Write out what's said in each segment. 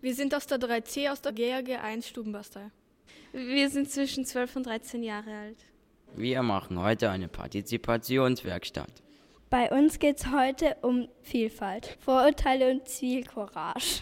Wir sind aus der 3C, aus der GAG 1 Stubenbastei. Wir sind zwischen 12 und 13 Jahre alt. Wir machen heute eine Partizipationswerkstatt. Bei uns geht es heute um Vielfalt, Vorurteile und Zivilcourage.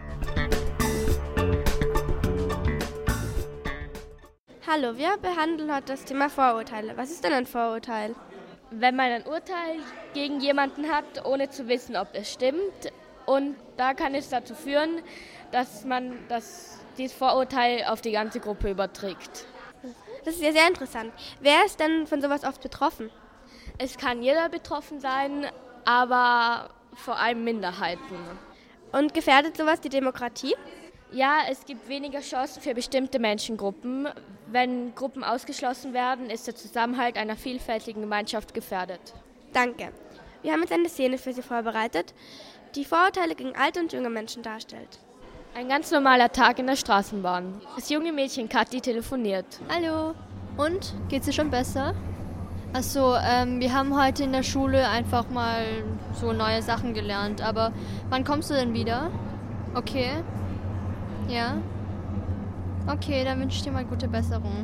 Hallo, wir behandeln heute das Thema Vorurteile. Was ist denn ein Vorurteil? Wenn man ein Urteil gegen jemanden hat, ohne zu wissen, ob es stimmt, und da kann es dazu führen, dass man dieses Vorurteil auf die ganze Gruppe überträgt. Das ist ja sehr interessant. Wer ist denn von sowas oft betroffen? Es kann jeder betroffen sein, aber vor allem Minderheiten. Und gefährdet sowas die Demokratie? Ja, es gibt weniger Chancen für bestimmte Menschengruppen. Wenn Gruppen ausgeschlossen werden, ist der Zusammenhalt einer vielfältigen Gemeinschaft gefährdet. Danke. Wir haben jetzt eine Szene für Sie vorbereitet, die Vorurteile gegen alte und junge Menschen darstellt. Ein ganz normaler Tag in der Straßenbahn. Das junge Mädchen Kathi telefoniert. Hallo, und? Geht's dir schon besser? Achso, wir haben heute in der Schule einfach mal so neue Sachen gelernt, aber wann kommst du denn wieder? Okay. Ja? Okay, dann wünsche ich dir mal gute Besserung.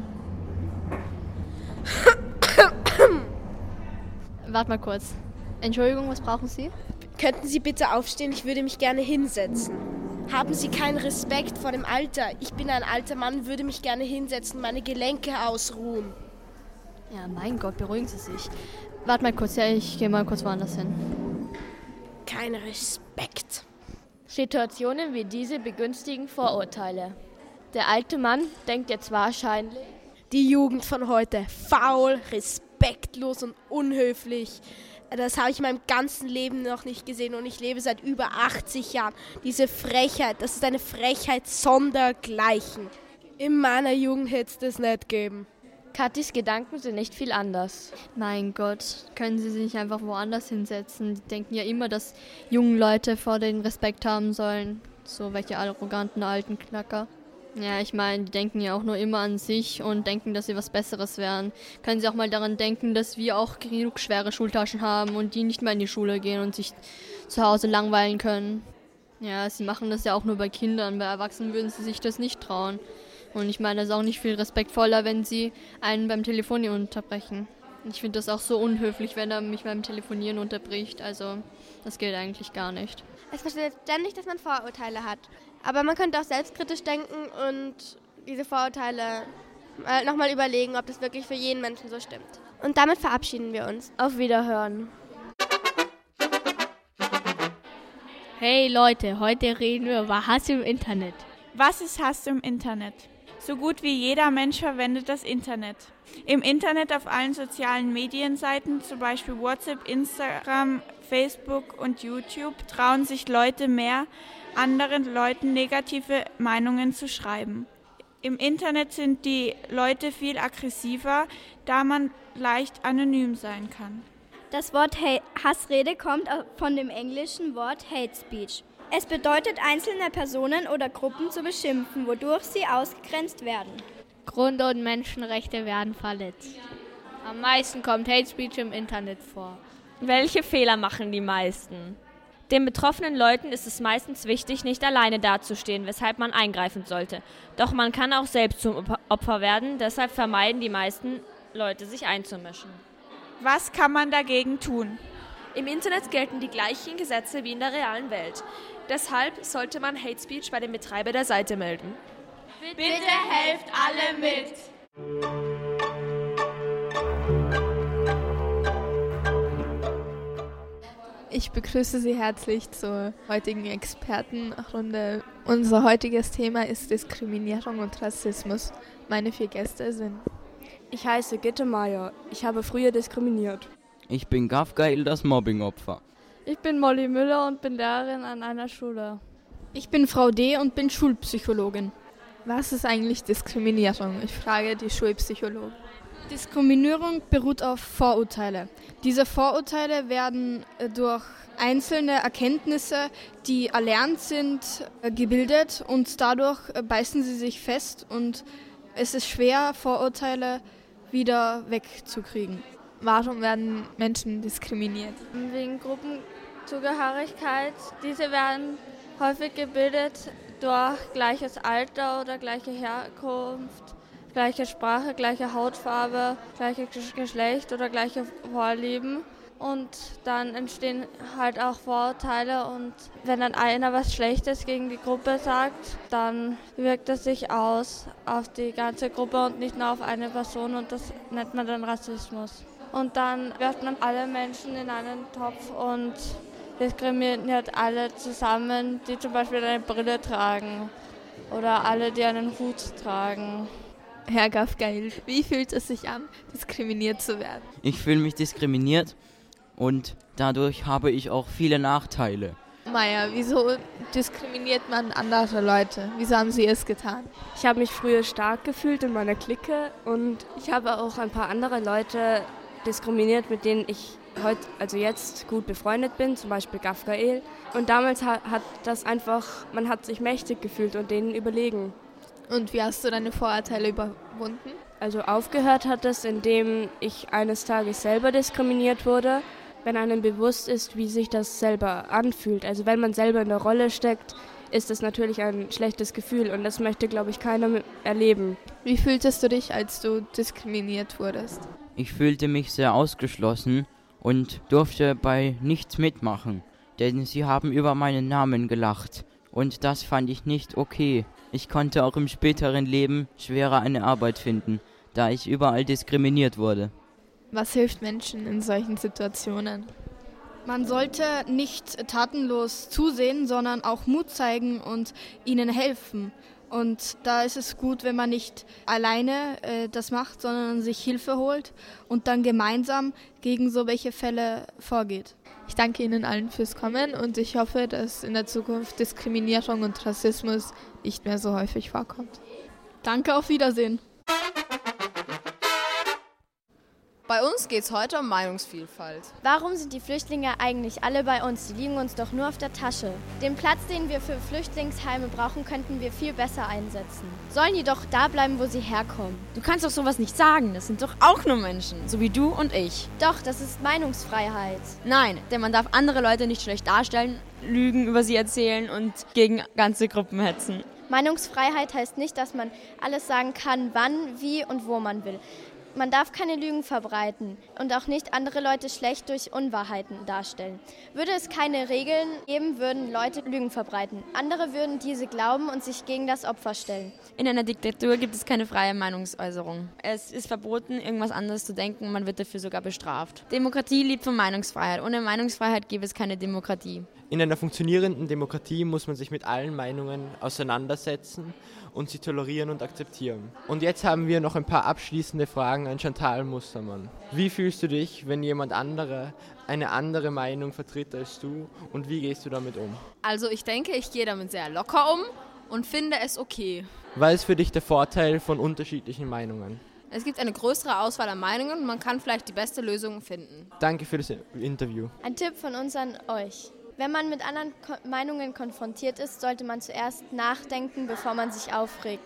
Warte mal kurz. Entschuldigung, was brauchen Sie? Könnten Sie bitte aufstehen? Ich würde mich gerne hinsetzen. Haben Sie keinen Respekt vor dem Alter? Ich bin ein alter Mann, würde mich gerne hinsetzen, meine Gelenke ausruhen. Ja, mein Gott, beruhigen Sie sich. Warte mal kurz, ja, ich gehe mal kurz woanders hin. Kein Respekt. Situationen wie diese begünstigen Vorurteile. Der alte Mann denkt jetzt wahrscheinlich: Die Jugend von heute, faul, respektlos und unhöflich. Das habe ich in meinem ganzen Leben noch nicht gesehen und ich lebe seit über 80 Jahren. Diese Frechheit, das ist eine Frechheit sondergleichen. In meiner Jugend hätte es das nicht gegeben. Kathis Gedanken sind nicht viel anders. Mein Gott, können Sie sich einfach woanders hinsetzen? Die denken ja immer, dass junge Leute vor denen Respekt haben sollen. So welche arroganten alten Knacker. Ja, ich meine, die denken ja auch nur immer an sich und denken, dass sie was Besseres wären. Können Sie auch mal daran denken, dass wir auch genug schwere Schultaschen haben und die nicht mehr in die Schule gehen und sich zu Hause langweilen können. Ja, sie machen das ja auch nur bei Kindern. Bei Erwachsenen würden sie sich das nicht trauen. Und ich meine, das ist auch nicht viel respektvoller, wenn sie einen beim Telefonieren unterbrechen. Ich finde das auch so unhöflich, wenn er mich beim Telefonieren unterbricht. Also, das geht eigentlich gar nicht. Es passiert ständig, dass man Vorurteile hat. Aber man könnte auch selbstkritisch denken und diese Vorurteile nochmal überlegen, ob das wirklich für jeden Menschen so stimmt. Und damit verabschieden wir uns. Auf Wiederhören. Hey Leute, heute reden wir über Hass im Internet. Was ist Hass im Internet? So gut wie jeder Mensch verwendet das Internet. Im Internet auf allen sozialen Medienseiten, zum Beispiel WhatsApp, Instagram, Facebook und YouTube, trauen sich Leute mehr, anderen Leuten negative Meinungen zu schreiben. Im Internet sind die Leute viel aggressiver, da man leicht anonym sein kann. Das Wort Hassrede kommt von dem englischen Wort Hate Speech. Es bedeutet, einzelne Personen oder Gruppen zu beschimpfen, wodurch sie ausgegrenzt werden. Grund- und Menschenrechte werden verletzt. Am meisten kommt Hate Speech im Internet vor. Welche Fehler machen die meisten? Den betroffenen Leuten ist es meistens wichtig, nicht alleine dazustehen, weshalb man eingreifen sollte. Doch man kann auch selbst zum Opfer werden, deshalb vermeiden die meisten Leute, sich einzumischen. Was kann man dagegen tun? Im Internet gelten die gleichen Gesetze wie in der realen Welt. Deshalb sollte man Hate Speech bei dem Betreiber der Seite melden. Bitte helft alle mit! Ich begrüße Sie herzlich zur heutigen Expertenrunde. Unser heutiges Thema ist Diskriminierung und Rassismus. Meine 4 Gäste sind: Ich heiße Gitte Meyer. Ich habe früher diskriminiert. Ich bin Gafgail, das Mobbingopfer. Ich bin Molly Müller und bin Lehrerin an einer Schule. Ich bin Frau D. und bin Schulpsychologin. Was ist eigentlich Diskriminierung? Ich frage die Schulpsychologen. Diskriminierung beruht auf Vorurteile. Diese Vorurteile werden durch einzelne Erkenntnisse, die erlernt sind, gebildet und dadurch beißen sie sich fest und es ist schwer, Vorurteile wieder wegzukriegen. Warum werden Menschen diskriminiert? Wegen Gruppenzugehörigkeit. Diese werden häufig gebildet durch gleiches Alter oder gleiche Herkunft, gleiche Sprache, gleiche Hautfarbe, gleiches Geschlecht oder gleiche Vorlieben. Und dann entstehen halt auch Vorurteile und wenn dann einer was Schlechtes gegen die Gruppe sagt, dann wirkt es sich aus auf die ganze Gruppe und nicht nur auf eine Person und das nennt man dann Rassismus. Und dann wirft man alle Menschen in einen Topf und diskriminiert alle zusammen, die zum Beispiel eine Brille tragen oder alle, die einen Hut tragen. Herr Gafgail, wie fühlt es sich an, diskriminiert zu werden? Ich fühle mich diskriminiert und dadurch habe ich auch viele Nachteile. Maya, wieso diskriminiert man andere Leute? Wieso haben Sie es getan? Ich habe mich früher stark gefühlt in meiner Clique und ich habe auch ein paar andere Leute diskriminiert, mit denen ich jetzt gut befreundet bin, zum Beispiel Gafgail. Und damals man hat sich mächtig gefühlt und denen überlegen. Und wie hast du deine Vorurteile überwunden? Also aufgehört hat es, indem ich eines Tages selber diskriminiert wurde. Wenn einem bewusst ist, wie sich das selber anfühlt. Also wenn man selber in der Rolle steckt, ist das natürlich ein schlechtes Gefühl und das möchte, glaube ich, keiner erleben. Wie fühltest du dich, als du diskriminiert wurdest? Ich fühlte mich sehr ausgeschlossen und durfte bei nichts mitmachen, denn sie haben über meinen Namen gelacht und das fand ich nicht okay. Ich konnte auch im späteren Leben schwerer eine Arbeit finden, da ich überall diskriminiert wurde. Was hilft Menschen in solchen Situationen? Man sollte nicht tatenlos zusehen, sondern auch Mut zeigen und ihnen helfen. Und da ist es gut, wenn man nicht alleine das macht, sondern sich Hilfe holt und dann gemeinsam gegen so welche Fälle vorgeht. Ich danke Ihnen allen fürs Kommen und ich hoffe, dass in der Zukunft Diskriminierung und Rassismus nicht mehr so häufig vorkommt. Danke, auf Wiedersehen. Bei uns geht es heute um Meinungsvielfalt. Warum sind die Flüchtlinge eigentlich alle bei uns? Die liegen uns doch nur auf der Tasche. Den Platz, den wir für Flüchtlingsheime brauchen, könnten wir viel besser einsetzen. Sollen die doch da bleiben, wo sie herkommen. Du kannst doch sowas nicht sagen. Das sind doch auch nur Menschen, so wie du und ich. Doch, das ist Meinungsfreiheit. Nein, denn man darf andere Leute nicht schlecht darstellen, lügen, über sie erzählen und gegen ganze Gruppen hetzen. Meinungsfreiheit heißt nicht, dass man alles sagen kann, wann, wie und wo man will. Man darf keine Lügen verbreiten und auch nicht andere Leute schlecht durch Unwahrheiten darstellen. Würde es keine Regeln geben, würden Leute Lügen verbreiten. Andere würden diese glauben und sich gegen das Opfer stellen. In einer Diktatur gibt es keine freie Meinungsäußerung. Es ist verboten, irgendwas anderes zu denken, man wird dafür sogar bestraft. Demokratie lebt von Meinungsfreiheit. Ohne Meinungsfreiheit gäbe es keine Demokratie. In einer funktionierenden Demokratie muss man sich mit allen Meinungen auseinandersetzen und sie tolerieren und akzeptieren. Und jetzt haben wir noch ein paar abschließende Fragen an Chantal Mustermann. Wie fühlst du dich, wenn jemand eine andere Meinung vertritt als du und wie gehst du damit um? Also ich denke, ich gehe damit sehr locker um und finde es okay. Was ist für dich der Vorteil von unterschiedlichen Meinungen? Es gibt eine größere Auswahl an Meinungen und man kann vielleicht die beste Lösung finden. Danke für das Interview. Ein Tipp von uns an euch. Wenn man mit anderen Meinungen konfrontiert ist, sollte man zuerst nachdenken, bevor man sich aufregt.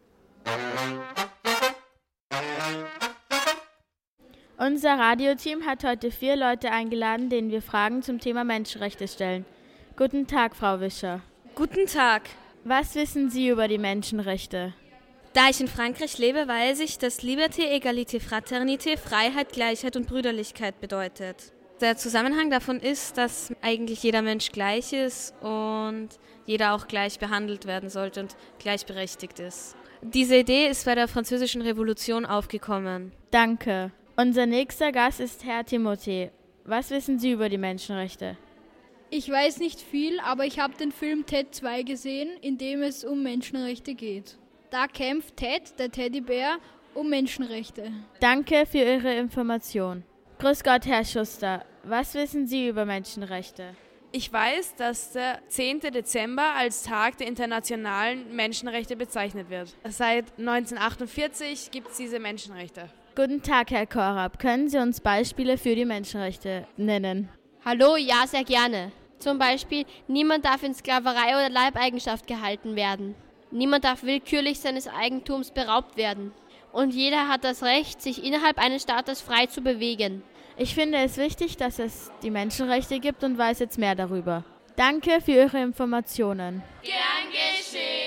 Unser Radioteam hat heute 4 Leute eingeladen, denen wir Fragen zum Thema Menschenrechte stellen. Guten Tag, Frau Wischer. Guten Tag. Was wissen Sie über die Menschenrechte? Da ich in Frankreich lebe, weiß ich, dass Liberté, Égalité, Fraternité Freiheit, Gleichheit und Brüderlichkeit bedeutet. Der Zusammenhang davon ist, dass eigentlich jeder Mensch gleich ist und jeder auch gleich behandelt werden sollte und gleichberechtigt ist. Diese Idee ist bei der Französischen Revolution aufgekommen. Danke. Unser nächster Gast ist Herr Timothée. Was wissen Sie über die Menschenrechte? Ich weiß nicht viel, aber ich habe den Film Ted 2 gesehen, in dem es um Menschenrechte geht. Da kämpft Ted, der Teddybär, um Menschenrechte. Danke für Ihre Information. Grüß Gott, Herr Schuster. Was wissen Sie über Menschenrechte? Ich weiß, dass der 10. Dezember als Tag der internationalen Menschenrechte bezeichnet wird. Seit 1948 gibt es diese Menschenrechte. Guten Tag, Herr Korab. Können Sie uns Beispiele für die Menschenrechte nennen? Hallo, ja, sehr gerne. Zum Beispiel, niemand darf in Sklaverei oder Leibeigenschaft gehalten werden. Niemand darf willkürlich seines Eigentums beraubt werden. Und jeder hat das Recht, sich innerhalb eines Staates frei zu bewegen. Ich finde es wichtig, dass es die Menschenrechte gibt und weiß jetzt mehr darüber. Danke für Ihre Informationen. Gern geschehen.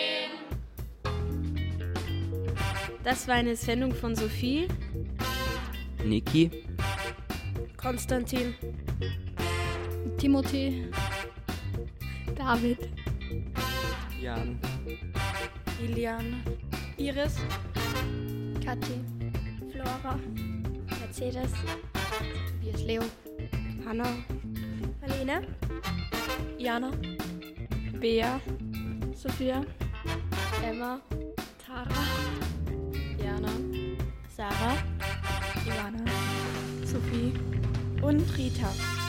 Das war eine Sendung von Sophie, Niki, Konstantin, Timothy, David, Jan, Ilian, Iris, Kathi, Flora, Mercedes, Tobias Leo, Hanna, Marlene, Jana, Bea, Sophia, Emma, Tara, Jana, Sarah, Ivana, Sophie und Rita.